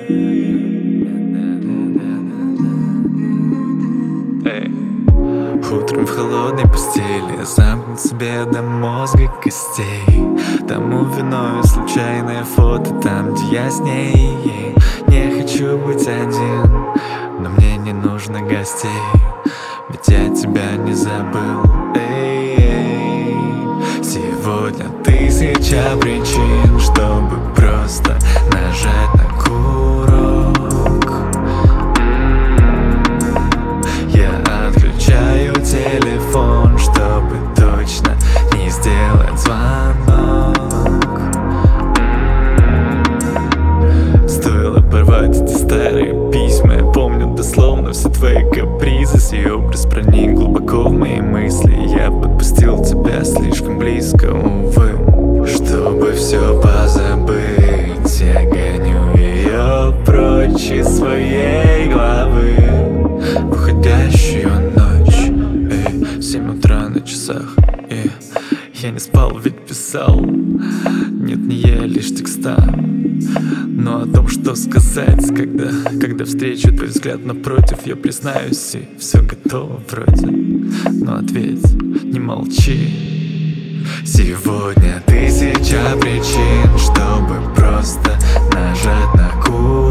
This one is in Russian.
Утром в холодной постели замкнут себе до мозга костей. Тому виною случайное фото там, где я с ней. Не хочу быть один, но мне не нужно гостей, ведь я тебя не забыл. Сегодня тысяча причин, чтобы просто нажать на курок. Я отключаю телефон, чтобы точно не сделать звонок. Стоило порвать эти старые письма. Я помню дословно все твои капризы. Сей образ проник глубоко в мои мысли. Я подпустил тебя слишком близко, увы. Чтобы все позабыть, я гоню ее прочь из своей головы. В уходящую ночь, 7 утра на часах, я не спал, ведь писал. Нет, не я, лишь текста. Но о том, что сказать, когда встречу твой взгляд напротив, я признаюсь, и все готово вроде. Но ответь, не молчи. Сегодня тысяча причин, чтобы просто нажать на курок.